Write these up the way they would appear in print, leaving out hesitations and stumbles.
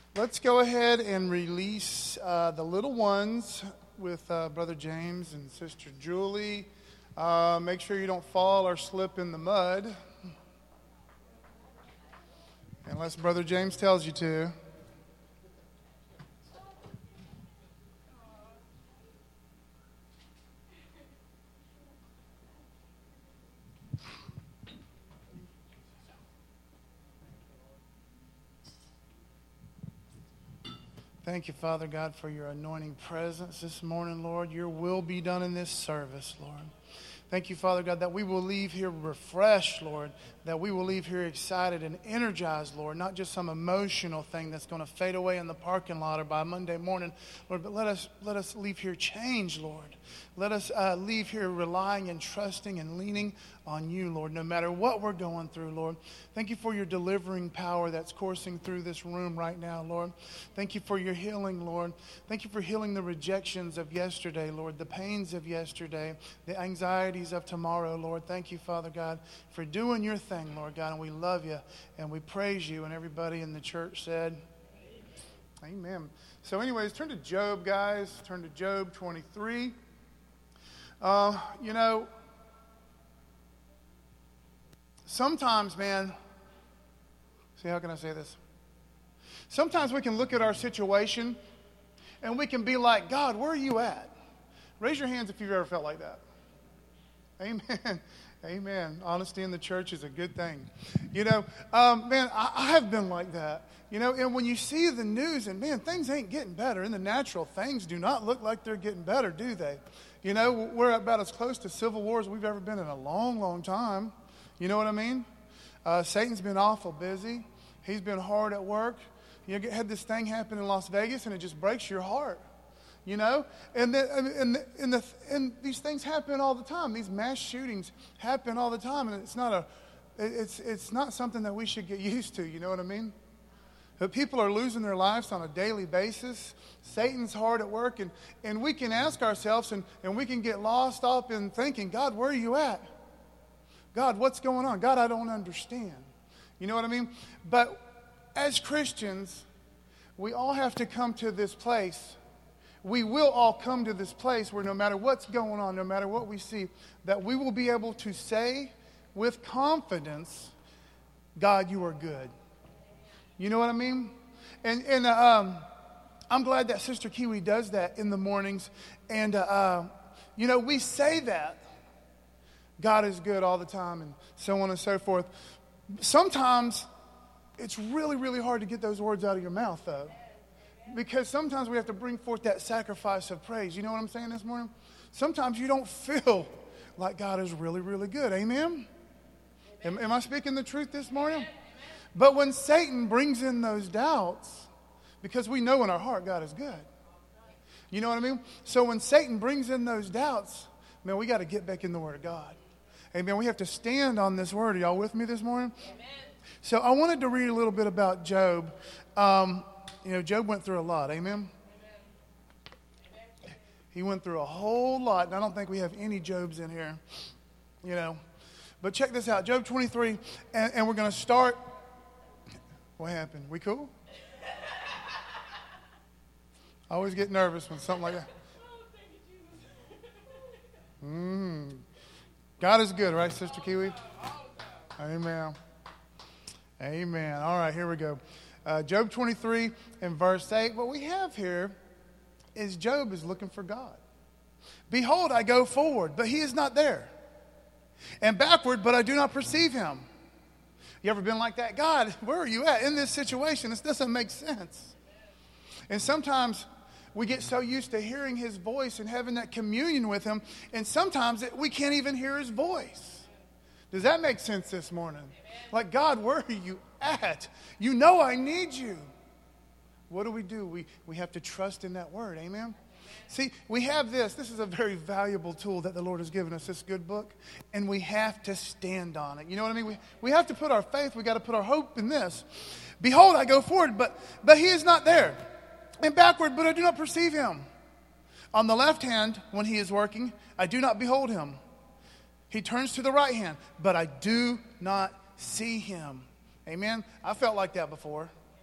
Let's go ahead and release the little ones with Brother James and Sister Julie. Make sure you don't fall or slip in the mud. Unless Brother James tells you to. Thank you, Father God, for your anointing presence this morning, Lord. Your will be done in this service, Lord. Thank you, Father God, that we will leave here refreshed, Lord, that we will leave here excited and energized, Lord, not just some emotional thing that's going to fade away in the parking lot or by Monday morning, Lord, but let us leave here changed, Lord. Let us leave here relying and trusting and leaning on you, Lord, no matter what we're going through, Lord. Thank you for your delivering power that's coursing through this room right now, Lord. Thank you for your healing, Lord. Thank you for healing the rejections of yesterday, Lord, the pains of yesterday, the anxieties of tomorrow, Lord. Thank you, Father God, for doing your thing, Lord God, and we love you and we praise you. And everybody in the church said, Amen. So anyways, turn to Job, guys. Turn to Job 23. Sometimes, man, how can I say this? Sometimes we can look at our situation and we can be like, God, where are you at? Raise your hands if you've ever felt like that. Amen. Amen. Honesty in the church is a good thing. I have been like that. And when you see the news and, man, things ain't getting better. In the natural, things do not look like they're getting better, do they? We're about as close to civil war as we've ever been in a long, long time. You know what I mean? Satan's been awful busy. He's been hard at work. Had this thing happen in Las Vegas, and it just breaks your heart. And these things happen all the time. These mass shootings happen all the time, and it's not something that we should get used to. You know what I mean? But people are losing their lives on a daily basis. Satan's hard at work, and we can ask ourselves, and we can get lost up in thinking, God, where are you at? God, what's going on? God, I don't understand. You know what I mean? But as Christians, we all have to come to this place. We will all come to this place where no matter what's going on, no matter what we see, that we will be able to say with confidence, God, you are good. You know what I mean? And I'm glad that Sister Kiwi does that in the mornings. And, we say that God is good all the time and so on and so forth. Sometimes it's really, really hard to get those words out of your mouth, though. Because sometimes we have to bring forth that sacrifice of praise. You know what I'm saying this morning? Sometimes you don't feel like God is really, really good. Amen? Am I speaking the truth this morning? But when Satan brings in those doubts, because we know in our heart God is good. You know what I mean? So when Satan brings in those doubts, man, we got to get back in the Word of God. Amen. We have to stand on this Word. Are y'all with me this morning? Amen. So I wanted to read a little bit about Job. Job went through a lot. Amen? He went through a whole lot. And I don't think we have any Jobs in here. But check this out. Job 23. And we're going to start. What happened? We cool? I always get nervous when something like that. God is good, right, Sister Kiwi? Amen. Amen. All right, here we go. Job 23 and verse 8. What we have here is Job is looking for God. Behold, I go forward, but he is not there. And backward, but I do not perceive him. You ever been like that? God, where are you at in this situation? This doesn't make sense. And sometimes we get so used to hearing his voice and having that communion with him, and sometimes we can't even hear his voice. Does that make sense this morning? Like, God, where are you at? You know I need you. What do? We have to trust in that word. Amen? See, we have this. This is a very valuable tool that the Lord has given us, this good book, and we have to stand on it. You know what I mean? We have to put our faith, we got to put our hope in this. Behold, I go forward, but he is not there. And backward, but I do not perceive him. On the left hand, when he is working, I do not behold him. He turns to the right hand, but I do not see him. Amen? I felt like that before.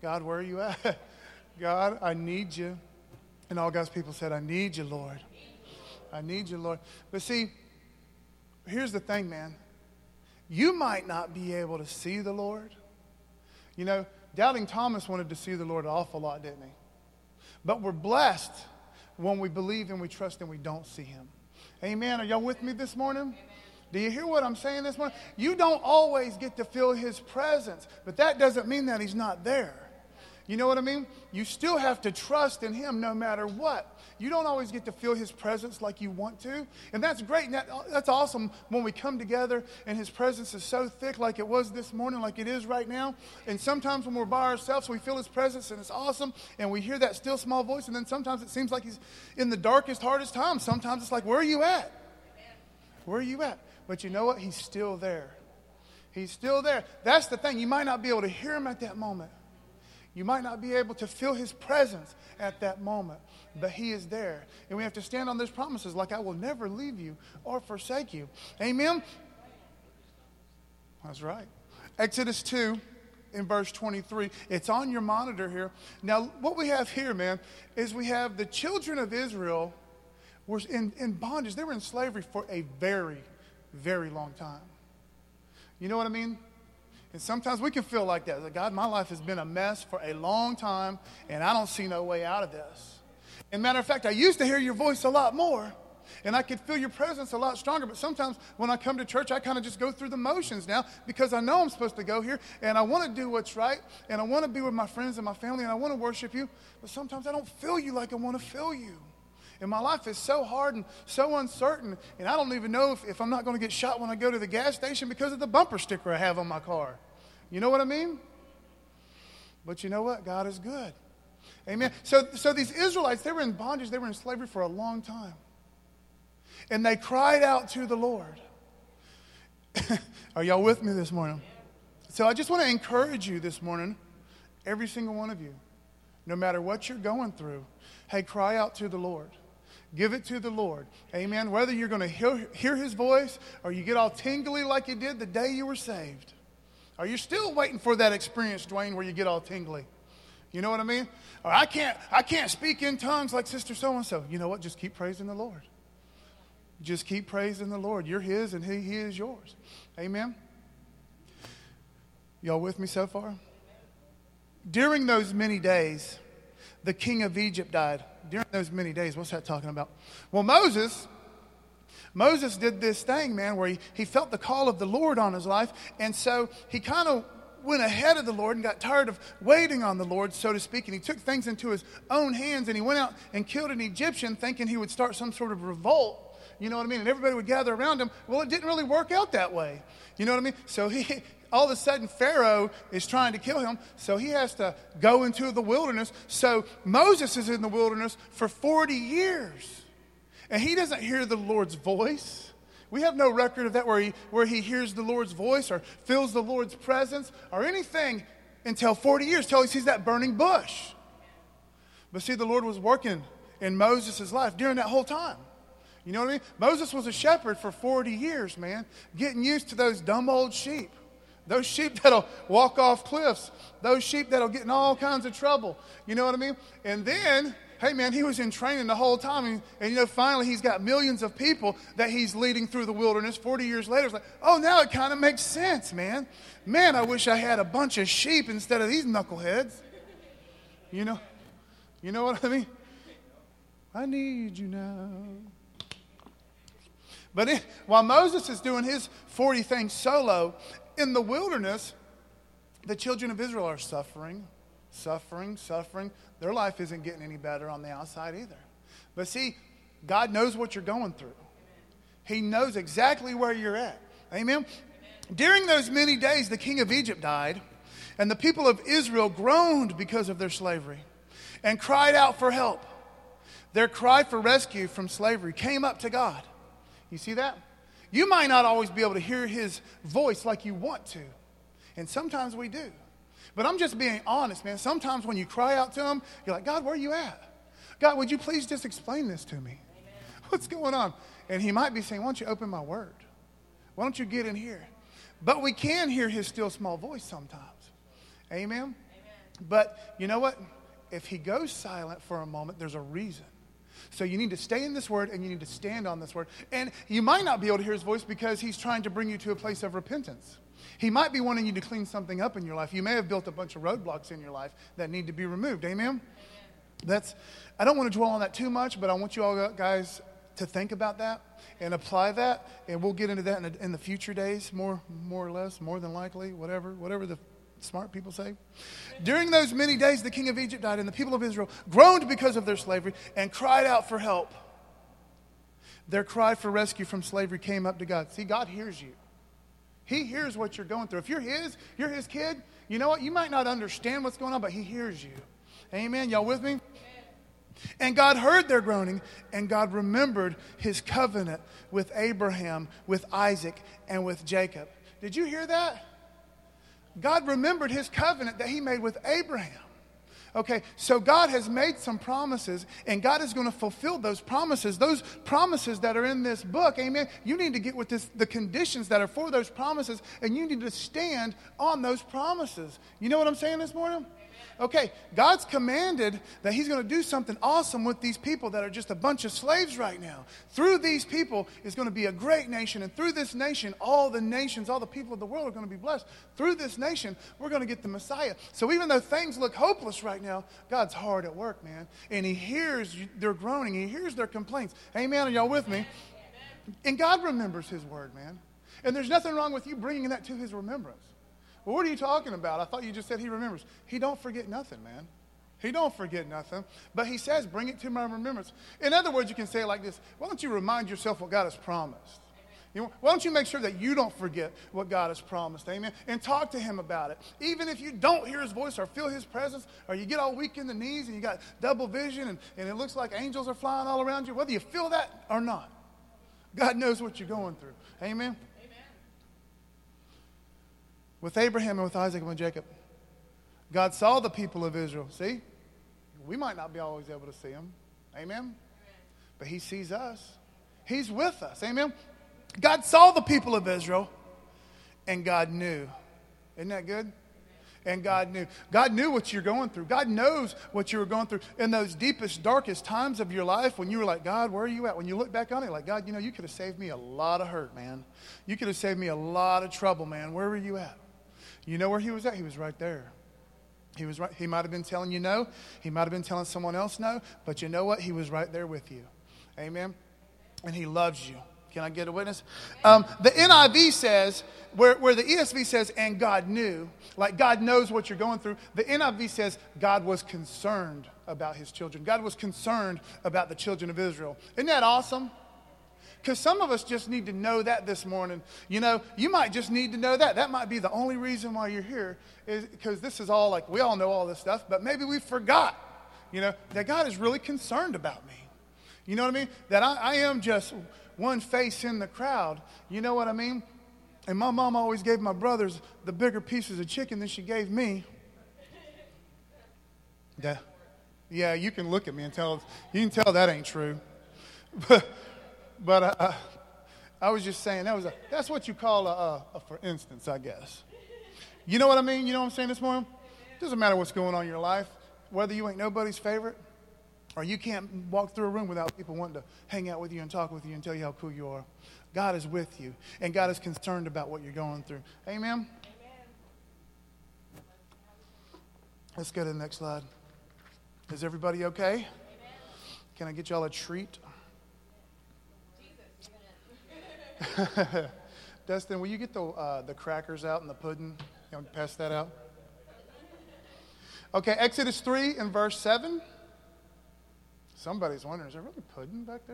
God, where are you at? God, I need you. And all God's people said, I need you, Lord. I need you, Lord. But see, here's the thing, man. You might not be able to see the Lord. You know, Doubting Thomas wanted to see the Lord an awful lot, didn't he? But we're blessed when we believe and we trust and we don't see him. Amen. Are y'all with me this morning? Amen. Do you hear what I'm saying this morning? You don't always get to feel his presence, but that doesn't mean that he's not there. You know what I mean? You still have to trust in him no matter what. You don't always get to feel his presence like you want to. And that's great. And that's awesome when we come together and his presence is so thick like it was this morning, like it is right now. And sometimes when we're by ourselves, we feel his presence and it's awesome. And we hear that still small voice. And then sometimes it seems like he's in the darkest, hardest times. Sometimes it's like, where are you at? Where are you at? But you know what? He's still there. He's still there. That's the thing. You might not be able to hear him at that moment. You might not be able to feel his presence at that moment, but he is there. And we have to stand on those promises like I will never leave you or forsake you. Amen? That's right. Exodus 2 in verse 23. It's on your monitor here. Now, what we have here, man, is we have the children of Israel were in bondage. They were in slavery for a very, very long time. You know what I mean? And sometimes we can feel like that. Like, God, my life has been a mess for a long time, and I don't see no way out of this. And matter of fact, I used to hear your voice a lot more, and I could feel your presence a lot stronger. But sometimes when I come to church, I kind of just go through the motions now because I know I'm supposed to go here, and I want to do what's right, and I want to be with my friends and my family, and I want to worship you. But sometimes I don't feel you like I want to feel you. And my life is so hard and so uncertain. And I don't even know if I'm not going to get shot when I go to the gas station because of the bumper sticker I have on my car. You know what I mean? But you know what? God is good. Amen. So these Israelites, they were in bondage. They were in slavery for a long time. And they cried out to the Lord. Are y'all with me this morning? So I just want to encourage you this morning, every single one of you, no matter what you're going through, hey, cry out to the Lord. Give it to the Lord. Amen. Whether you're going to hear his voice or you get all tingly like you did the day you were saved. Are you still waiting for that experience, Dwayne, where you get all tingly? You know what I mean? Or I can't speak in tongues like Sister So-and-so. You know what? Just keep praising the Lord. Just keep praising the Lord. You're his and he is yours. Amen. Y'all with me so far? During those many days, the king of Egypt died. During those many days, what's that talking about? Well, Moses did this thing, man, where he felt the call of the Lord on his life. And so he kind of went ahead of the Lord and got tired of waiting on the Lord, so to speak. And he took things into his own hands and he went out and killed an Egyptian thinking he would start some sort of revolt. You know what I mean? And everybody would gather around him. Well, it didn't really work out that way. You know what I mean? So all of a sudden, Pharaoh is trying to kill him, so he has to go into the wilderness. So Moses is in the wilderness for 40 years, and he doesn't hear the Lord's voice. We have no record of that where he hears the Lord's voice or feels the Lord's presence or anything until 40 years, till he sees that burning bush. But see, the Lord was working in Moses' life during that whole time. You know what I mean? Moses was a shepherd for 40 years, man, getting used to those dumb old sheep. Those sheep that'll walk off cliffs. Those sheep that'll get in all kinds of trouble. You know what I mean? And then, hey, man, he was in training the whole time. And you know, finally, he's got millions of people that he's leading through the wilderness. 40 years later, it's like, oh, now it kind of makes sense, man. Man, I wish I had a bunch of sheep instead of these knuckleheads. You know what I mean? I need you now. But while Moses is doing his 40 things solo, in the wilderness, the children of Israel are suffering. Their life isn't getting any better on the outside either. But see, God knows what you're going through. He knows exactly where you're at. Amen? During those many days, the king of Egypt died, and the people of Israel groaned because of their slavery and cried out for help. Their cry for rescue from slavery came up to God. You see that? You might not always be able to hear his voice like you want to. And sometimes we do. But I'm just being honest, man. Sometimes when you cry out to him, you're like, God, where are you at? God, would you please just explain this to me? Amen. What's going on? And he might be saying, why don't you open my word? Why don't you get in here? But we can hear his still small voice sometimes. Amen? Amen. But you know what? If he goes silent for a moment, there's a reason. So you need to stay in this word and you need to stand on this word. And you might not be able to hear his voice because he's trying to bring you to a place of repentance. He might be wanting you to clean something up in your life. You may have built a bunch of roadblocks in your life that need to be removed. Amen? I don't want to dwell on that too much, but I want you all guys to think about that and apply that. And we'll get into that in the future days, more or less, more than likely, whatever the smart people say. During those many days, the king of Egypt died, and the people of Israel groaned because of their slavery and cried out for help. Their cry for rescue from slavery came up to God. See, God hears you. He hears what you're going through. If you're his kid, you know what? You might not understand what's going on, but he hears you. Amen? Y'all with me? And God heard their groaning, and God remembered his covenant with Abraham, with Isaac, and with Jacob. Did you hear that? God remembered his covenant that he made with Abraham. Okay, so God has made some promises, and God is going to fulfill those promises that are in this book. Amen. You need to get with the conditions that are for those promises, and you need to stand on those promises. You know what I'm saying this morning? Okay, God's commanded that he's going to do something awesome with these people that are just a bunch of slaves right now. Through these people is going to be a great nation. And through this nation, all the nations, all the people of the world are going to be blessed. Through this nation, we're going to get the Messiah. So even though things look hopeless right now, God's hard at work, man. And he hears their groaning. He hears their complaints. Amen. Are y'all with me? And God remembers his word, man. And there's nothing wrong with you bringing that to his remembrance. Well, what are you talking about? I thought you just said he remembers. He don't forget nothing, man. He don't forget nothing. But he says, bring it to my remembrance. In other words, you can say it like this. Why don't you remind yourself what God has promised? Why don't you make sure that you don't forget what God has promised? Amen. And talk to him about it. Even if you don't hear his voice or feel his presence, or you get all weak in the knees and you got double vision and it looks like angels are flying all around you, whether you feel that or not, God knows what you're going through. Amen. With Abraham and with Isaac and with Jacob, God saw the people of Israel. See? We might not be always able to see him. Amen? But he sees us. He's with us. Amen? God saw the people of Israel, and God knew. Isn't that good? And God knew. God knew what you're going through. God knows what you were going through in those deepest, darkest times of your life when you were like, God, where are you at? When you look back on it, like, God, you could have saved me a lot of hurt, man. You could have saved me a lot of trouble, man. Where were you at? You know where he was at? He was right there. He was right. He might have been telling you no. He might have been telling someone else no. But you know what? He was right there with you. Amen? And he loves you. Can I get a witness? The NIV says, where the ESV says, and God knew, like God knows what you're going through. The NIV says God was concerned about his children. God was concerned about the children of Israel. Isn't that awesome? Because some of us just need to know that this morning. You might just need to know that. That might be the only reason why you're here, is because this is all like, we all know all this stuff, but maybe we forgot, that God is really concerned about me. You know what I mean? That I am just one face in the crowd. You know what I mean? And my mom always gave my brothers the bigger pieces of chicken than she gave me. Yeah, you can look at me and you can tell that ain't true. But I was just saying, that's what you call a for instance, I guess. You know what I mean? You know what I'm saying this morning? Doesn't matter what's going on in your life, whether you ain't nobody's favorite or you can't walk through a room without people wanting to hang out with you and talk with you and tell you how cool you are. God is with you, and God is concerned about what you're going through. Amen? Let's go to the next slide. Is everybody okay? Amen. Can I get y'all a treat? Dustin, will you get the crackers out and the pudding? You want to pass that out? Okay, Exodus 3 and verse 7. Somebody's wondering, is there really pudding back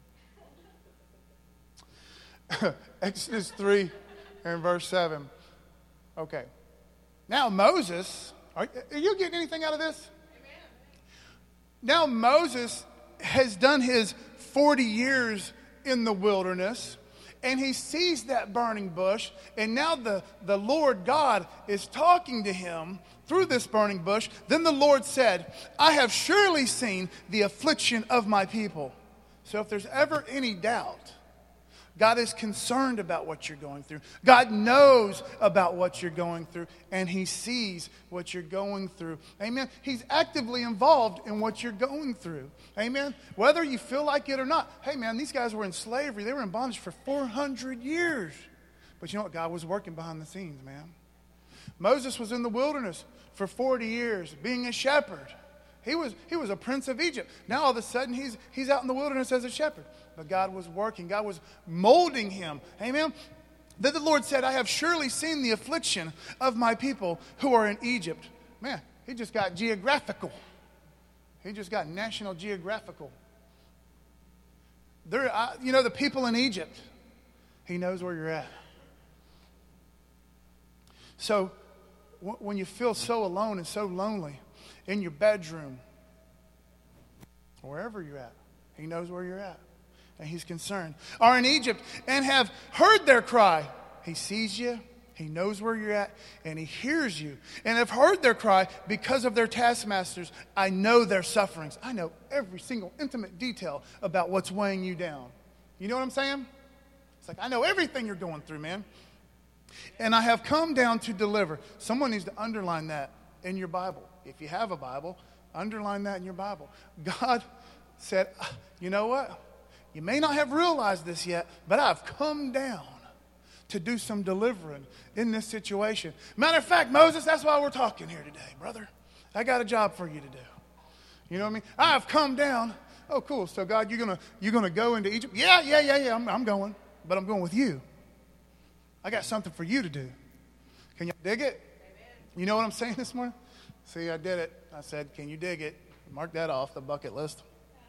there? Exodus 3 and verse 7. Okay. Now Moses, are you getting anything out of this? Amen. Now Moses has done his 40 years in the wilderness. And he sees that burning bush, and now the Lord God is talking to him through this burning bush. Then the Lord said, I have surely seen the affliction of my people. So if there's ever any doubt, God is concerned about what you're going through. God knows about what you're going through, and He sees what you're going through. Amen. He's actively involved in what you're going through. Amen. Whether you feel like it or not. Hey, man, these guys were in slavery. They were in bondage for 400 years. But you know what? God was working behind the scenes, man. Moses was in the wilderness for 40 years, being a shepherd. He was a prince of Egypt. Now all of a sudden he's out in the wilderness as a shepherd. But God was working. God was molding him. Amen. Then the Lord said, I have surely seen the affliction of my people who are in Egypt. Man, he just got geographical. He just got National Geographical. The people in Egypt, He knows where you're at. So when you feel so alone and so lonely in your bedroom, wherever you're at, He knows where you're at. And He's concerned. Are in Egypt and have heard their cry. He sees you. He knows where you're at. And He hears you. And have heard their cry because of their taskmasters. I know their sufferings. I know every single intimate detail about what's weighing you down. You know what I'm saying? It's like, I know everything you're going through, man. And I have come down to deliver. Someone needs to underline that in your Bible. If you have a Bible, underline that in your Bible. God said, you know what? You may not have realized this yet, but I've come down to do some delivering in this situation. Matter of fact, Moses, that's why we're talking here today, brother. I got a job for you to do. You know what I mean? I've come down. Oh, cool. So, God, you're gonna go into Egypt? Yeah. I'm going, but I'm going with you. I got something for you to do. Can you dig it? Amen. You know what I'm saying this morning? See, I did it. I said, can you dig it? Mark that off the bucket list.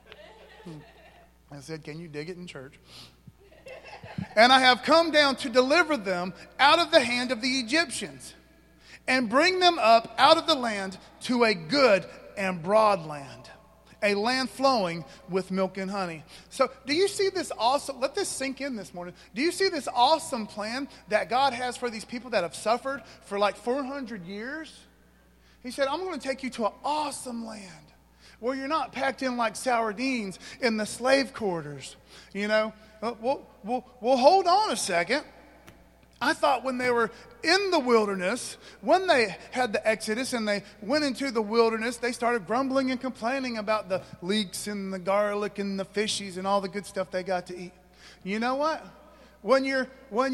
I said, can you dig it in church? And I have come down to deliver them out of the hand of the Egyptians and bring them up out of the land to a good and broad land, a land flowing with milk and honey. So do you see this awesome, let this sink in this morning. Do you see this awesome plan that God has for these people that have suffered for like 400 years? He said, I'm going to take you to an awesome land where you're not packed in like sardines in the slave quarters. You know, we'll hold on a second. I thought when they were in the wilderness, when they had the Exodus and they went into the wilderness, they started grumbling and complaining about the leeks and the garlic and the fishies and all the good stuff they got to eat. You know what? When you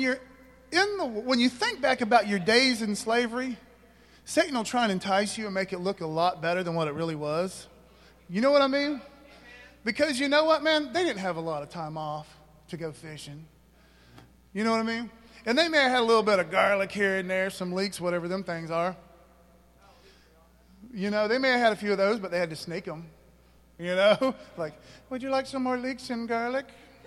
think back about your days in slavery, Satan will try and entice you and make it look a lot better than what it really was. You know what I mean? Because you know what, man? They didn't have a lot of time off to go fishing. You know what I mean? And they may have had a little bit of garlic here and there, some leeks, whatever them things are. You know, they may have had a few of those, but they had to sneak them. You know? Like, would you like some more leeks and garlic?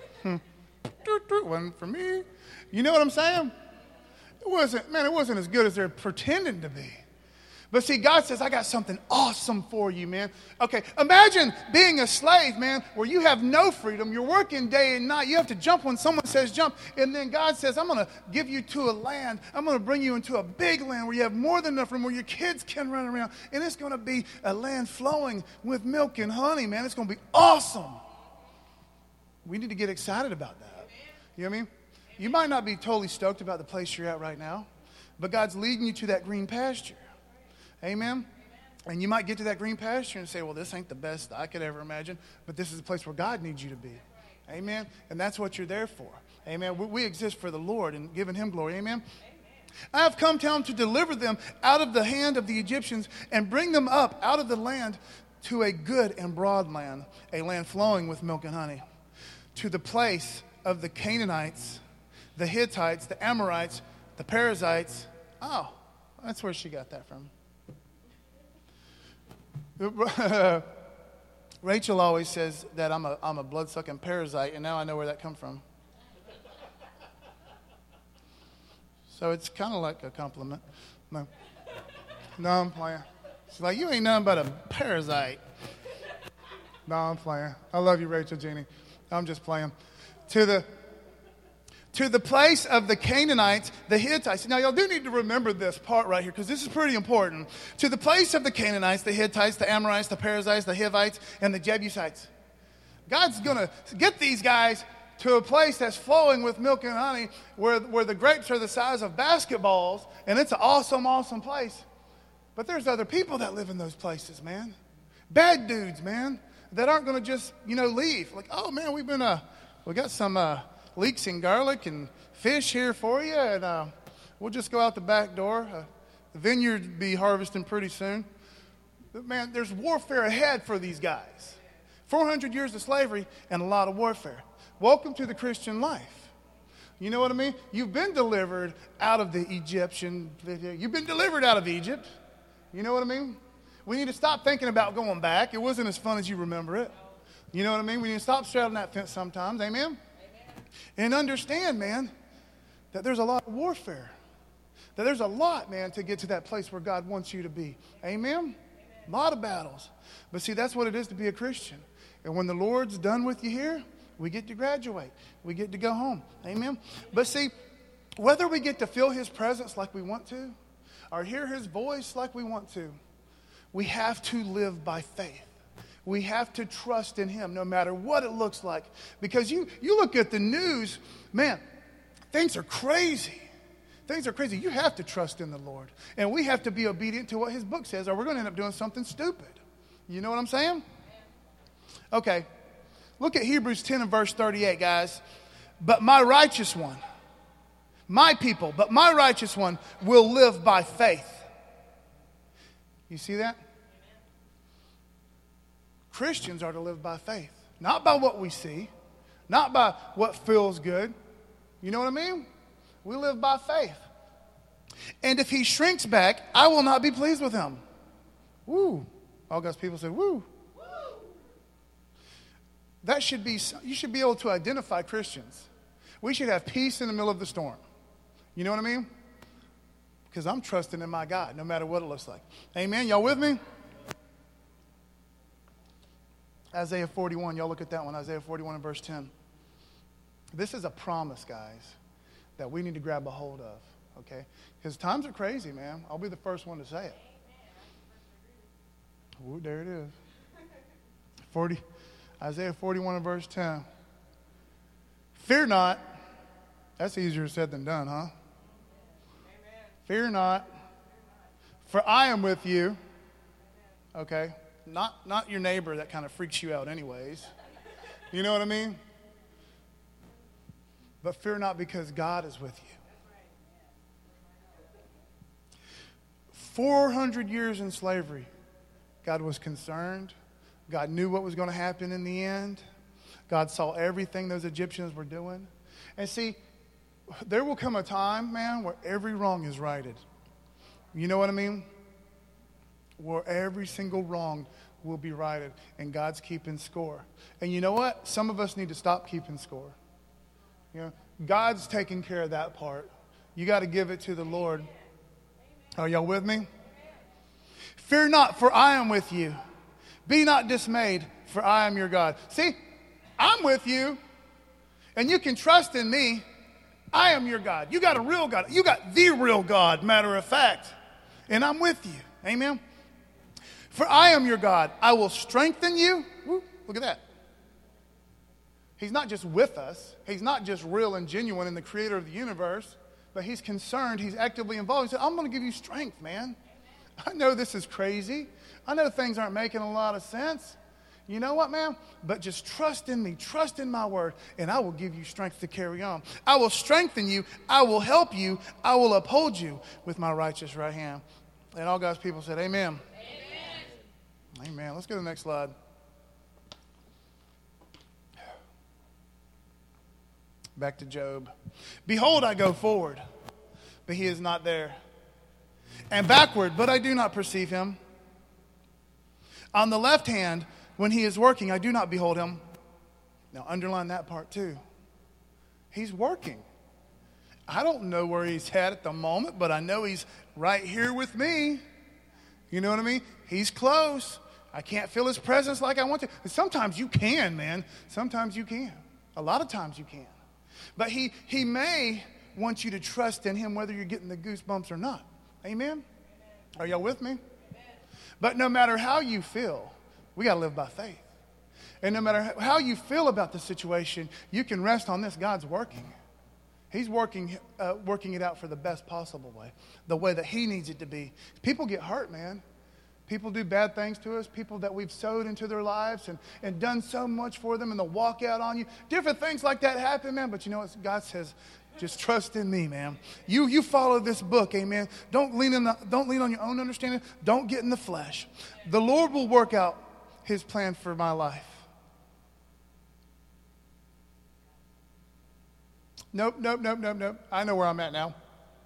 One for me. You know what I'm saying? It wasn't as good as they're pretending to be. But see, God says, I got something awesome for you, man. Okay, imagine being a slave, man, where you have no freedom. You're working day and night. You have to jump when someone says jump. And then God says, I'm going to give you to a land. I'm going to bring you into a big land where you have more than enough room, where your kids can run around. And it's going to be a land flowing with milk and honey, man. It's going to be awesome. We need to get excited about that. You know what I mean? You might not be totally stoked about the place you're at right now, but God's leading you to that green pasture. Amen? And you might get to that green pasture and say, well, this ain't the best I could ever imagine, but this is the place where God needs you to be. Amen? And that's what you're there for. Amen? We exist for the Lord and giving Him glory. Amen? I have come down to deliver them out of the hand of the Egyptians and bring them up out of the land to a good and broad land, a land flowing with milk and honey, to the place of the Canaanites, the Hittites, the Amorites, the Perizzites. Oh, that's where she got that from. Rachel always says that I'm a blood-sucking parasite, and now I know where that comes from. So it's kind of like a compliment. No, I'm playing. She's like, you ain't nothing but a parasite. No, I'm playing. I love you, Rachel, Jeannie. I'm just playing. To the place of the Canaanites, the Hittites. Now, y'all do need to remember this part right here, because this is pretty important. To the place of the Canaanites, the Hittites, the Amorites, the Perizzites, the Hivites, and the Jebusites. God's going to get these guys to a place that's flowing with milk and honey, where the grapes are the size of basketballs, and it's an awesome, awesome place. But there's other people that live in those places, man. Bad dudes, man, that aren't going to just, leave. Like, oh, man, we got some leeks and garlic and fish here for you, and we'll just go out the back door. The vineyard will be harvesting pretty soon. But, man, there's warfare ahead for these guys. 400 years of slavery and a lot of warfare. Welcome to the Christian life. You know what I mean? You've been delivered out of the Egyptian. You've been delivered out of Egypt. You know what I mean? We need to stop thinking about going back. It wasn't as fun as you remember it. You know what I mean? We need to stop straddling that fence sometimes. Amen? Amen. And understand, man, that there's a lot of warfare. That there's a lot, man, to get to that place where God wants you to be. Amen? Amen. A lot of battles. But see, that's what it is to be a Christian. And when the Lord's done with you here, we get to graduate. We get to go home. Amen? But see, whether we get to feel His presence like we want to, or hear His voice like we want to, we have to live by faith. We have to trust in Him no matter what it looks like. Because you look at the news, man, things are crazy. Things are crazy. You have to trust in the Lord. And we have to be obedient to what His book says, or we're going to end up doing something stupid. You know what I'm saying? Okay. Look at Hebrews 10 and verse 38, guys. But my righteous one, my people, but my righteous one will live by faith. You see that? Christians are to live by faith. Not by what we see. Not by what feels good. You know what I mean? We live by faith. And if he shrinks back, I will not be pleased with him. Woo. All God's people say, woo. That should be, you should be able to identify Christians. We should have peace in the middle of the storm. You know what I mean? Because I'm trusting in my God, no matter what it looks like. Amen? Y'all with me? Isaiah 41, y'all look at that one. Isaiah 41 and verse 10. This is a promise, guys, that we need to grab a hold of, okay? Because times are crazy, man. I'll be the first one to say it. Ooh, there it is. Isaiah 41 and verse 10. Fear not. That's easier said than done, huh? Amen. Fear not, for I am with you. Okay? Not your neighbor that kind of freaks you out anyways. You know what I mean? But fear not, because God is with you. 400 years in slavery, God was concerned. God knew what was going to happen in the end. God saw everything those Egyptians were doing. And see, there will come a time, man, where every wrong is righted. You know what I mean? Where every single wrong will be righted, and God's keeping score. And you know what? Some of us need to stop keeping score. You know, God's taking care of that part. You got to give it to the Lord. Are y'all with me? Fear not, for I am with you. Be not dismayed, for I am your God. See, I'm with you, and you can trust in me. I am your God. You got a real God. You got the real God, matter of fact. And I'm with you. Amen? For I am your God. I will strengthen you. Woo, look at that. He's not just with us. He's not just real and genuine in the creator of the universe, but he's concerned. He's actively involved. He said, I'm going to give you strength, man. I know this is crazy. I know things aren't making a lot of sense. You know what, man? But just trust in me. Trust in my word, and I will give you strength to carry on. I will strengthen you. I will help you. I will uphold you with my righteous right hand. And all God's people said, amen. Amen. Amen. Let's go to the next slide. Back to Job. Behold, I go forward, but he is not there. And backward, but I do not perceive him. On the left hand, when he is working, I do not behold him. Now, underline that part too. He's working. I don't know where he's at the moment, but I know he's right here with me. You know what I mean? He's close. I can't feel his presence like I want to. And sometimes you can, man. Sometimes you can. A lot of times you can. But he may want you to trust in him whether you're getting the goosebumps or not. Amen? Are y'all with me? But no matter how you feel, we got to live by faith. And no matter how you feel about the situation, you can rest on this. God's working. He's working it out for the best possible way, the way that He needs it to be. People get hurt, man. People do bad things to us, people that we've sowed into their lives and done so much for them, and they'll walk out on you. Different things like that happen, man. But you know what? God says, just trust in me, man. You follow this book, amen. Don't lean on your own understanding. Don't get in the flesh. The Lord will work out His plan for my life. Nope. I know where I'm at now.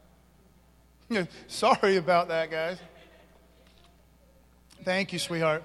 Sorry about that, guys. Thank you, sweetheart.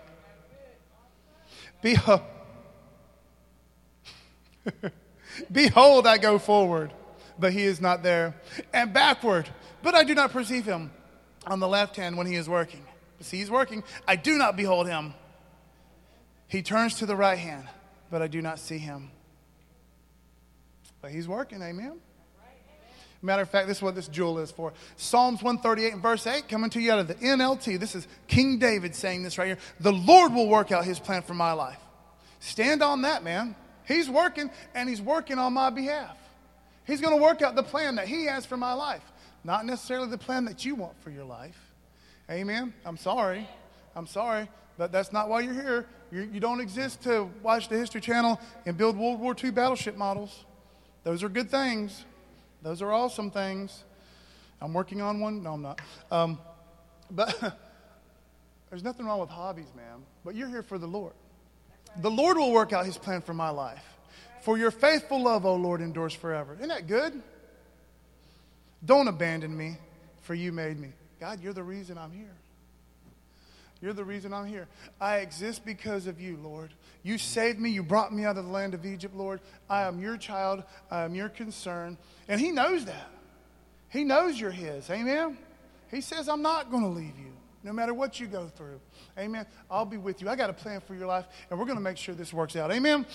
Behold, I go forward, but He is not there, and backward, but I do not perceive Him. On the left hand when He is working. See, He's working. I do not behold Him. He turns to the right hand, but I do not see Him. But He's working, amen? Matter of fact, this is what this jewel is for. Psalms 138 and verse 8, coming to you out of the NLT. This is King David saying this right here. The Lord will work out His plan for my life. Stand on that, man. He's working, and He's working on my behalf. He's going to work out the plan that He has for my life. Not necessarily the plan that you want for your life. Amen? I'm sorry, but that's not why you're here. You don't exist to watch the History Channel and build World War II battleship models. Those are good things. Those are awesome things. I'm working on one. No, I'm not. But there's nothing wrong with hobbies, man. But you're here for the Lord. The Lord will work out His plan for my life. For your faithful love, O Lord, endures forever. Isn't that good? Don't abandon me, for you made me. God, you're the reason I'm here. You're the reason I'm here. I exist because of you, Lord. You saved me. You brought me out of the land of Egypt, Lord. I am your child. I am your concern. And He knows that. He knows you're His. Amen? He says, I'm not going to leave you, no matter what you go through. Amen? I'll be with you. I got a plan for your life, and we're going to make sure this works out. Amen?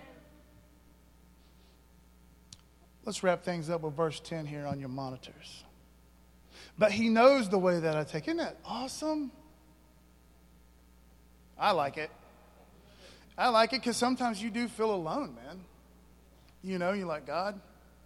Let's wrap things up with verse 10 here on your monitors. But He knows the way that I take. Isn't that awesome? I like it. I like it because sometimes you do feel alone, man. You know, you're like, God,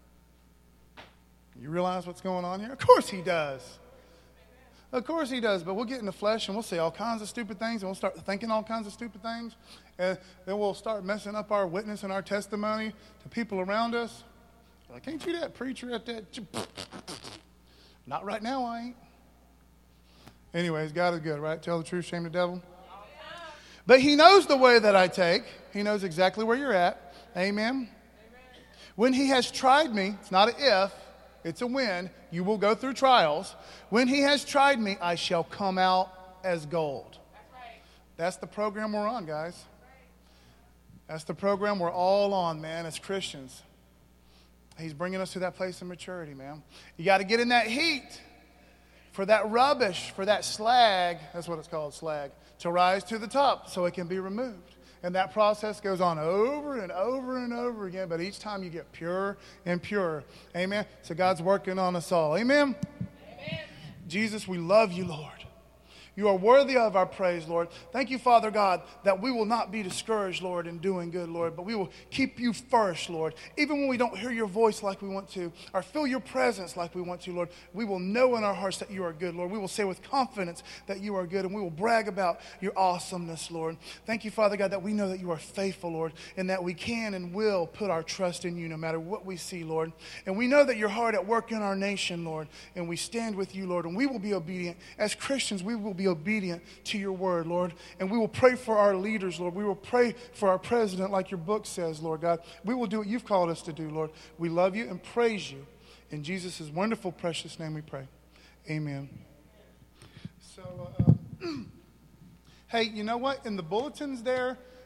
you realize what's going on here? Of course He does. Of course He does. But we'll get in the flesh and we'll say all kinds of stupid things, and we'll start thinking all kinds of stupid things. And then we'll start messing up our witness and our testimony to people around us. Like, ain't you that preacher at that? Not right now, I ain't. Anyways, God is good, right? Tell the truth, shame the devil. But He knows the way that I take. He knows exactly where you're at. Amen. When He has tried me, it's not an if, it's a when. You will go through trials. When He has tried me, I shall come out as gold. That's the program we're on, guys. That's the program we're all on, man, as Christians. He's bringing us to that place of maturity, man. You got to get in that heat for that rubbish, for that slag. That's what it's called, slag. To rise to the top so it can be removed. And that process goes on over and over and over again. But each time you get purer and purer. Amen. So God's working on us all. Amen. Amen. Jesus, we love you, Lord. You are worthy of our praise, Lord. Thank you, Father God, that we will not be discouraged, Lord, in doing good, Lord, but we will keep you first, Lord. Even when we don't hear your voice like we want to, or feel your presence like we want to, Lord, we will know in our hearts that you are good, Lord. We will say with confidence that you are good, and we will brag about your awesomeness, Lord. Thank you, Father God, that we know that you are faithful, Lord, and that we can and will put our trust in you no matter what we see, Lord. And we know that you're hard at work in our nation, Lord, and we stand with you, Lord, and we will be obedient. As Christians, we will be obedient to your word, Lord. And we will pray for our leaders, Lord. We will pray for our president like your book says, Lord God. We will do what you've called us to do, Lord. We love you and praise you. In Jesus' wonderful, precious name we pray. Amen. So, hey, you know what? In the bulletins there,